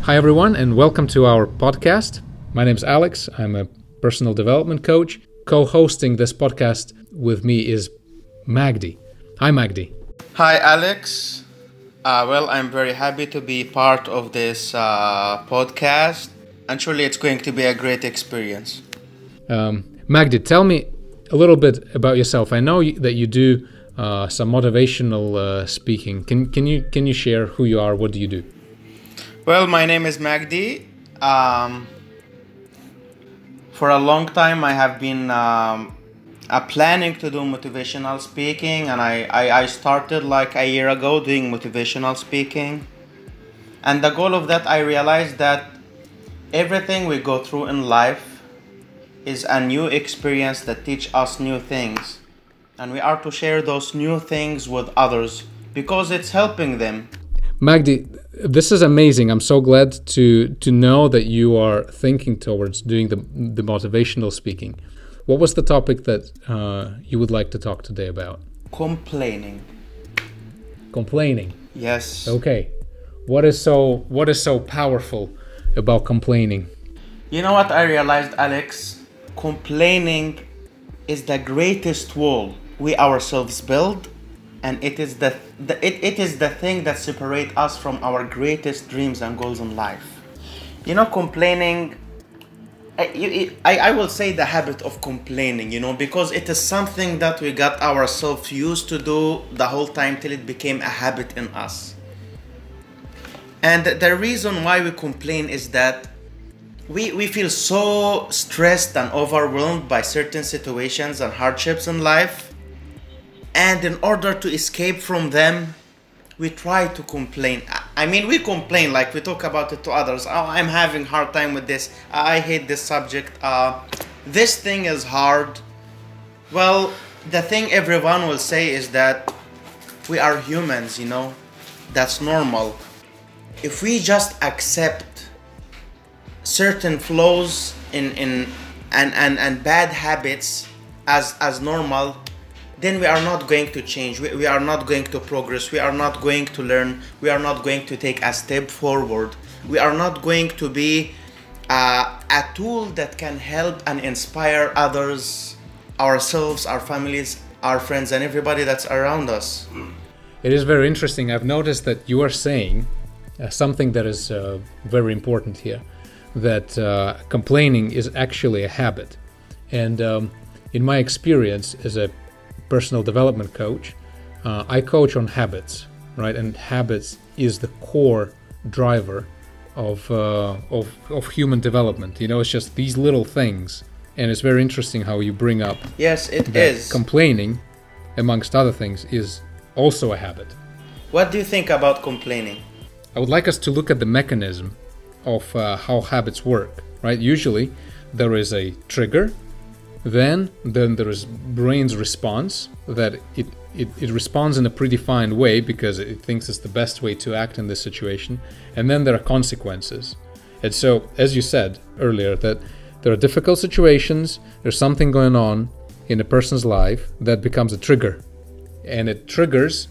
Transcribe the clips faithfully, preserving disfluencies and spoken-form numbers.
Hi, everyone, and welcome to our podcast. My name is Alex. I'm a personal development coach. Co-hosting this podcast with me is Magdi. Hi, Magdi. Hi, Alex. Uh, well, I'm very happy to be part of this uh, podcast, and surely it's going to be a great experience. Um, Magdi, tell me a little bit about yourself. I know you, that you do uh, some motivational uh, speaking. Can can you can you share who you are? What do you do? Well, my name is Magdi. Um, for a long time, I have been um, uh, planning to do motivational speaking, and I, I, I started like a year ago doing motivational speaking. And the goal of that, I realized that everything we go through in life is a new experience that teach us new things. And we are to share those new things with others because it's helping them. Magdi, this is amazing. I'm so glad to to know that you are thinking towards doing the the motivational speaking. What was the topic that uh, you would like to talk today about? Complaining. Complaining. Yes. Okay. What is so what is so powerful about complaining? You know what I realized, Alex? Complaining is the greatest wall we ourselves build, and it is the, the it, it is the thing that separates us from our greatest dreams and goals in life. You know, complaining, I, you, I, I will say the habit of complaining, you know, because it is something that we got ourselves used to do the whole time till it became a habit in us. And the reason why we complain is that we, we feel so stressed and overwhelmed by certain situations and hardships in life. And in order to escape from them, we try to complain. I mean, we complain like we talk about it to others. Oh, I'm having hard time with this. I hate this subject. Uh, this thing is hard. Well, the thing everyone will say is that we are humans, you know. That's normal. If we just accept certain flaws in, in and, and, and bad habits as as normal, then we are not going to change. We, we are not going to progress. We are not going to learn. We are not going to take a step forward. We are not going to be uh, a tool that can help and inspire others, ourselves, our families, our friends, and everybody that's around us. It is very interesting. I've noticed that you are saying uh, something that is uh, very important here, that uh, complaining is actually a habit. And um, in my experience as a personal development coach, uh, I coach on habits, right? And habits is the core driver of, uh, of of human development. You know, it's just these little things, and it's very interesting how you bring up. Yes, it that is. Complaining, amongst other things, is also a habit. What do you think about complaining? I would like us to look at the mechanism of uh, how habits work, right? Usually, there is a trigger. Then, then there is brain's response that it, it, it responds in a predefined way because it thinks it's the best way to act in this situation. And then there are consequences. And so, as you said earlier, that there are difficult situations, there's something going on in a person's life that becomes a trigger. And it triggers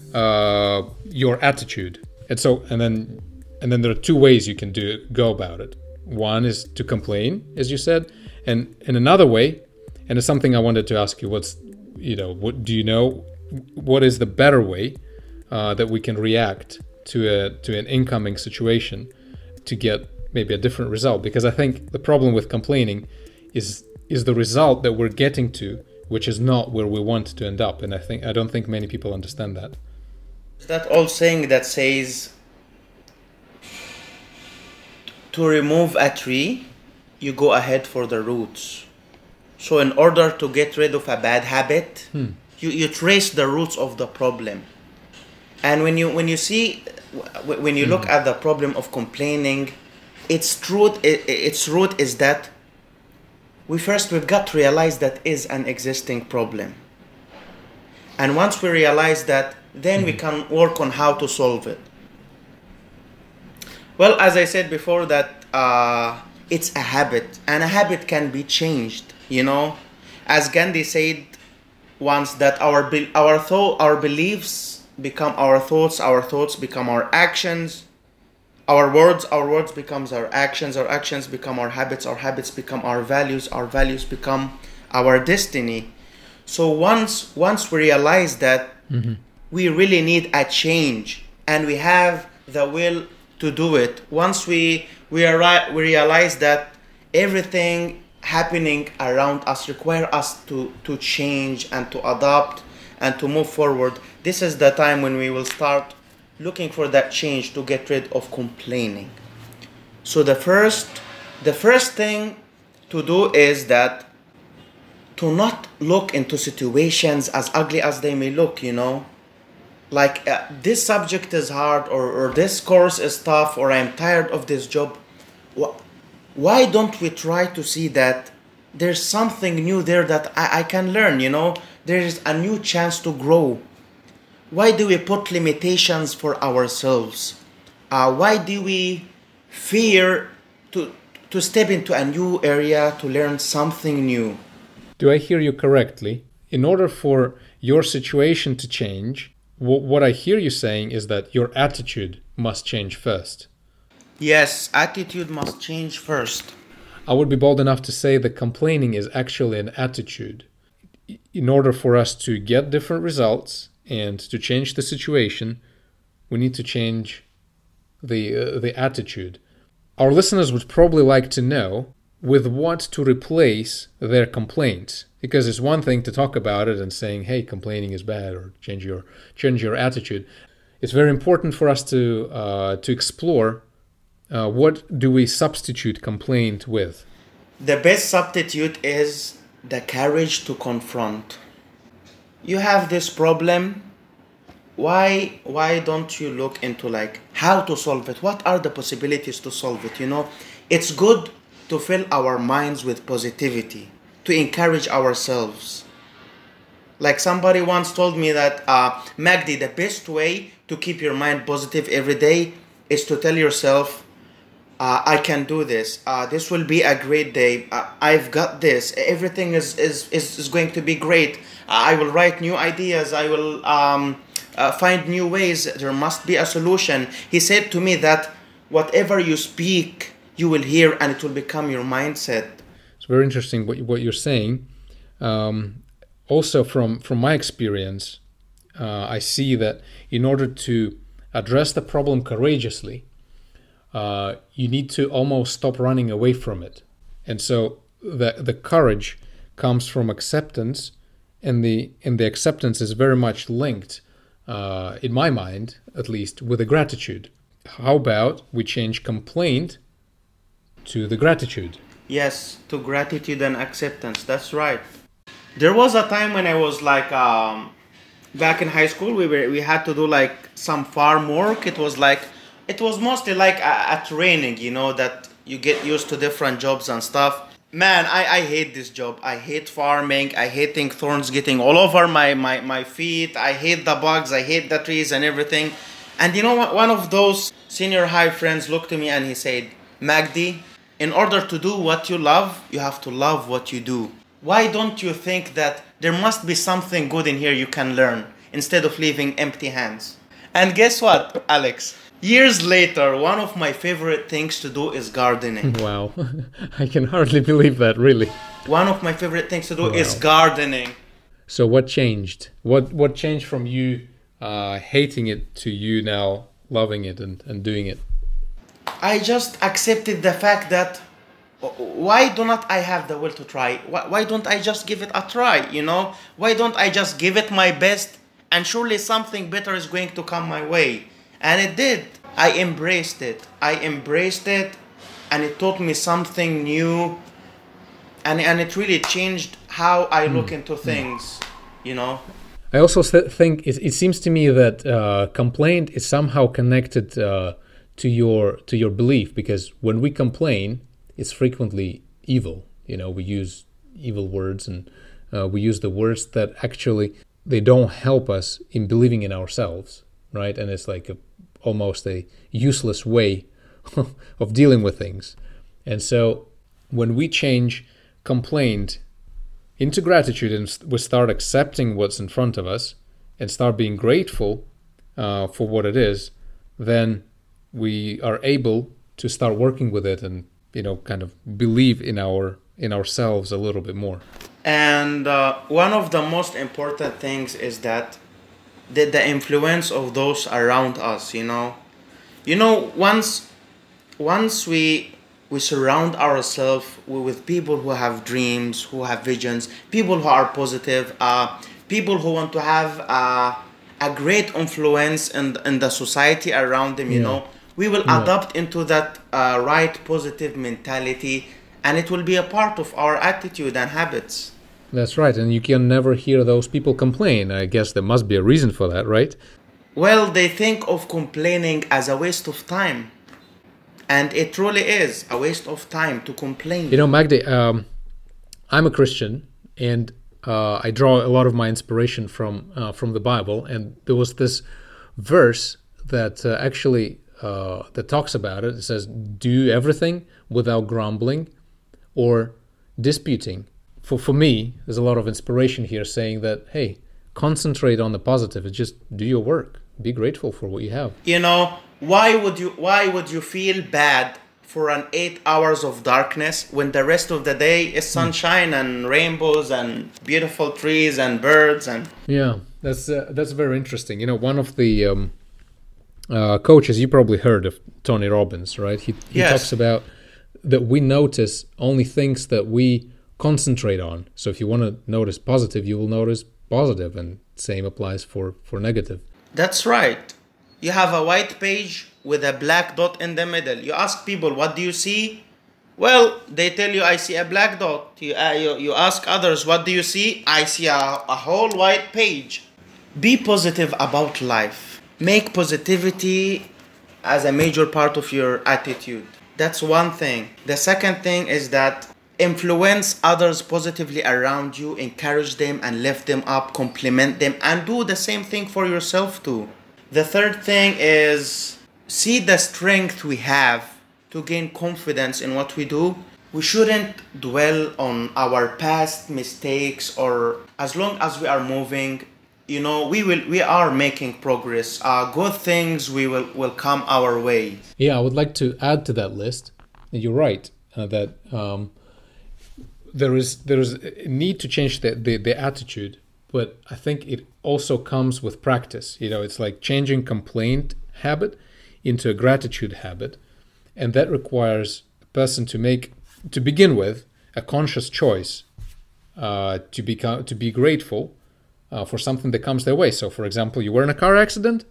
uh, your attitude. And so, and then, and then there are two ways you can do go about it. One is to complain, as you said. And in another way, and it's something I wanted to ask you, what's, you know, what do you know, what is the better way uh, that we can react to a to an incoming situation to get maybe a different result? Because I think the problem with complaining is is the result that we're getting to, which is not where we want to end up. And I think I don't think many people understand that. Is that old saying that says to remove a tree, you go ahead for the roots. So in order to get rid of a bad habit, hmm. you, you trace the roots of the problem. And when you when you see when you hmm. look at the problem of complaining, its truth its root is that we first we've got to realize that is an existing problem. And once we realize that, then hmm. we can work on how to solve it. Well, as I said before, that uh, it's a habit, and a habit can be changed. You know, as Gandhi said once, that our be- our thought, our beliefs become our thoughts, our thoughts become our actions, Our words, our words becomes our actions, our actions become our habits, our habits become our values, our values become our destiny. So once once we realize that Mm-hmm. we really need a change and we have the will to do it, once we we, are, we realize that everything happening around us require us to to change and to adapt and to move forward, this is the time when we will start looking for that change to get rid of complaining. So the first the first thing to do is that to not look into situations as ugly as they may look, you know, like uh, this subject is hard, or, or this course is tough, or I'm tired of this job. Wh- why don't we try to see that there's something new there that I, I can learn, you know, there is a new chance to grow. Why do we put limitations for ourselves? Uh, why do we fear to to step into a new area to learn something new? Do I hear you correctly? In order for your situation to change, w- what I hear you saying is that your attitude must change first. Yes, attitude must change first. I would be bold enough to say that complaining is actually an attitude. In order for us to get different results and to change the situation, we need to change the uh, the attitude. Our listeners would probably like to know with what to replace their complaints, because it's one thing to talk about it and saying, hey, complaining is bad, or change your change your attitude. It's very important for us to uh, to explore uh, what do we substitute complaint with. The best substitute is the courage to confront. You have this problem. Why why don't you look into like how to solve it? What are the possibilities to solve it? You know, it's good to fill our minds with positivity, to encourage ourselves. Like somebody once told me that, uh, Magdi, the best way to keep your mind positive every day is to tell yourself, uh, I can do this. Uh, this will be a great day. Uh, I've got this. Everything is, is, is, is going to be great. I will write new ideas. I will um, uh, find new ways. There must be a solution. He said to me that whatever you speak, you will hear, and it will become your mindset. It's very interesting what what you're saying. Um, also, from from my experience, uh, I see that in order to address the problem courageously, uh, you need to almost stop running away from it. And so the the courage comes from acceptance, and the and the acceptance is very much linked, uh, in my mind at least, with the gratitude. How about we change complaint to the gratitude? Yes, to gratitude and acceptance. That's right. There was a time when I was like, um, back in high school. We were we had to do like some farm work. It was like, it was mostly like a, a training, you know, that you get used to different jobs and stuff. Man, I, I hate this job. I hate farming. I hating thorns getting all over my, my, my feet. I hate the bugs. I hate the trees and everything. And you know what? One of those senior high friends looked at me and he said, Magdi, in order to do what you love, you have to love what you do. Why don't you think that there must be something good in here you can learn instead of leaving empty hands? And guess what, Alex? Years later, one of my favorite things to do is gardening. Wow, I can hardly believe that, really. One of my favorite things to do Wow. is gardening. So what changed? What what changed from you uh, hating it to you now loving it and, and doing it? I just accepted the fact that why do not I have the will to try? Why, why don't I just give it a try, you know? Why don't I just give it my best, and surely something better is going to come my way? And it did. I embraced it. I embraced it, and it taught me something new, and, and it really changed how I look mm. into things, you know? I also think it, it seems to me that uh, complaint is somehow connected uh, to your to your belief, because when we complain, it's frequently evil. You know, we use evil words, and uh, we use the words that actually they don't help us in believing in ourselves, right? And it's like a, almost a useless way of dealing with things. And so when we change complaint into gratitude and we start accepting what's in front of us and start being grateful uh, for what it is, then we are able to start working with it and, you know, kind of believe in our in ourselves a little bit more. And uh, one of the most important things is that the, the influence of those around us, you know. You know, once once we we surround ourselves with people who have dreams, who have visions, people who are positive, uh, people who want to have uh, a great influence in, in the society around them, you Yeah. know, we will Yeah. adapt into that uh, right positive mentality, and it will be a part of our attitude and habits. That's right, and you can never hear those people complain. I guess there must be a reason for that, right? Well, they think of complaining as a waste of time. And it truly is a waste of time to complain. You know, Magdi, um, I'm a Christian, and uh, I draw a lot of my inspiration from uh, from the Bible. And there was this verse that uh, actually uh, that talks about it. It says, "Do everything without grumbling or disputing." For for me, there's a lot of inspiration here, saying that, hey, concentrate on the positive. It's just do your work. Be grateful for what you have. You know, why would you why would you feel bad for an eight hours of darkness when the rest of the day is sunshine and rainbows and beautiful trees and birds and Yeah, that's uh, that's very interesting. You know, one of the um, uh, coaches, you probably heard of Tony Robbins, right? He he Yes. talks about that we notice only things that we concentrate on. So if you want to notice positive, you will notice positive, and same applies for for negative. That's right. You have a white page with a black dot in the middle. You ask people, what do you see? Well, they tell you, I see a black dot. You, uh, you, you ask others, what do you see? I see a, a whole white page. Be positive about life. Make positivity as a major part of your attitude. That's one thing. The second thing is that influence others positively around you, encourage them and lift them up, compliment them, and do the same thing for yourself too. The third thing is see the strength we have to gain confidence in what we do. We shouldn't dwell on our past mistakes, or as long as we are moving, you know, we will we are making progress. Uh, good things we will, will come our way. Yeah, I would like to add to that list. You're right uh, that um, there is there is a need to change the, the, the attitude, but I think it also comes with practice. You know, it's like changing complaint habit into a gratitude habit, and that requires a person to make, to begin with, a conscious choice uh, to become to be grateful uh, for something that comes their way. So, for example, you were in a car accident,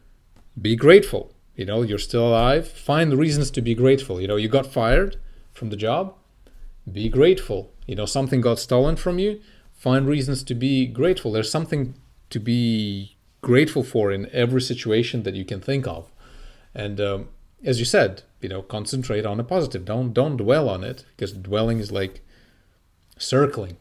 be grateful. You know, you're still alive. Find reasons to be grateful. You know, you got fired from the job, be grateful. You know, something got stolen from you, find reasons to be grateful. There's something to be grateful for in every situation that you can think of. And um, as you said, you know, concentrate on the positive. Don't don't dwell on it, because dwelling is like circling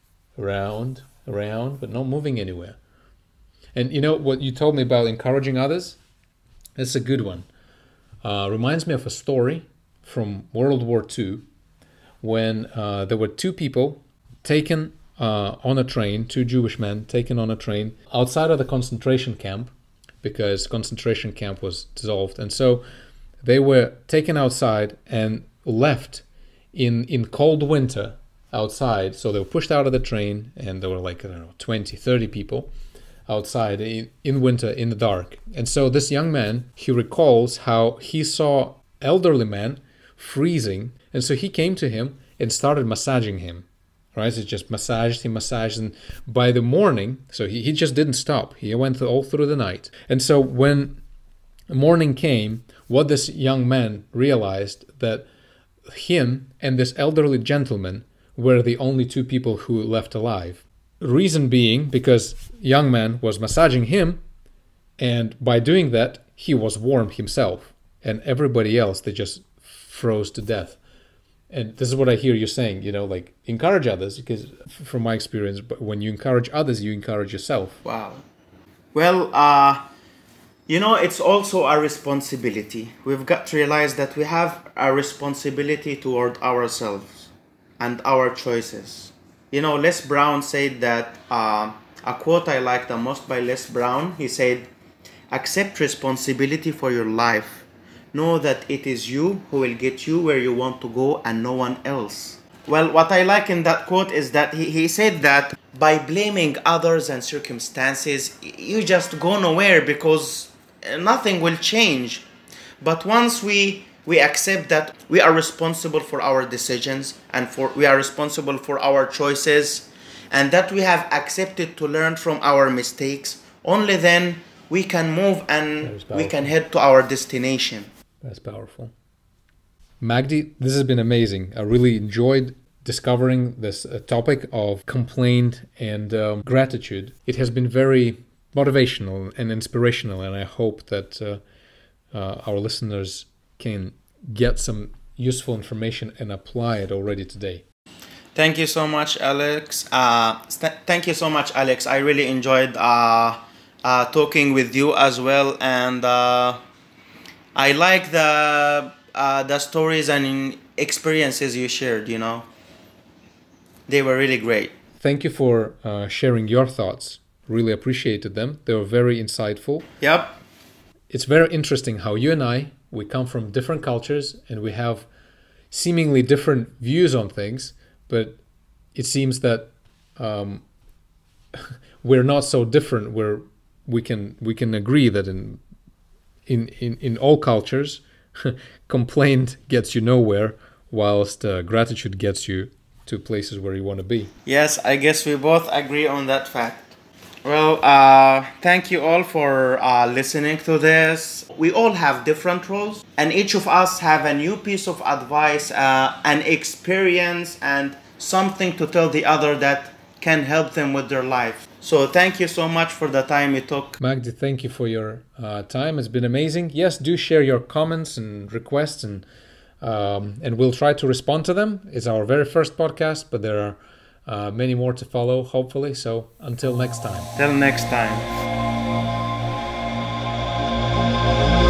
around, around, but not moving anywhere. And you know what you told me about encouraging others? That's a good one. Uh, reminds me of a story from World War Two, when uh, there were two people taken uh, on a train, two Jewish men taken on a train outside of the concentration camp, because concentration camp was dissolved. And so they were taken outside and left in in cold winter outside. So they were pushed out of the train, and there were like, I don't know, twenty, thirty people outside in, in winter in the dark. And so this young man, he recalls how he saw elderly man freezing, and so he came to him and started massaging him. Right, so just massaged him, massaged, and by the morning, so he, he just didn't stop. He went through, all through the night. And so when morning came, what this young man realized, that him and this elderly gentleman were the only two people who left alive. Reason being, because young man was massaging him, and by doing that, he was warm himself, and everybody else, they just froze to death. And this is what I hear you saying, you know, like encourage others, because from my experience, but when you encourage others, you encourage yourself. Wow. Well, uh, you know, it's also a responsibility. We've got to realize that we have a responsibility toward ourselves and our choices. You know, Les Brown said that, uh, a quote I like the most by Les Brown, he said, accept responsibility for your life. know that it is you who will get you where you want to go and no one else. Well, what I like in that quote is that he, he said that by blaming others and circumstances, you just go nowhere because nothing will change. But once we we accept that we are responsible for our decisions and for we are responsible for our choices, and that we have accepted to learn from our mistakes, only then we can move and we can head to our destination. That's powerful. Magdi, this has been amazing. I really enjoyed discovering this uh, topic of complaint and um, gratitude. It has been very motivational and inspirational, and I hope that uh, uh, our listeners can get some useful information and apply it already today. Thank you so much, Alex. Uh, st- thank you so much, Alex. I really enjoyed uh, uh, talking with you as well, and uh, I like the uh, the stories and experiences you shared. You know, they were really great. Thank you for uh, sharing your thoughts. Really appreciated them. They were very insightful. Yep. It's very interesting how you and I, we come from different cultures and we have seemingly different views on things, but it seems that um, we're not so different. Where we can we can agree that in in in, in all cultures, complaint gets you nowhere, whilst uh, gratitude gets you to places where you want to be. Yes, I guess we both agree on that fact. Well, uh, thank you all for uh, listening to this. We all have different roles, and each of us have a new piece of advice, uh, an experience, and something to tell the other that can help them with their life. So thank you so much for the time you took. Magdi, thank you for your uh, time. It's been amazing. Yes, do share your comments and requests, and um, and we'll try to respond to them. It's our very first podcast, but there are Uh, many more to follow, hopefully. So until next time. Till next time.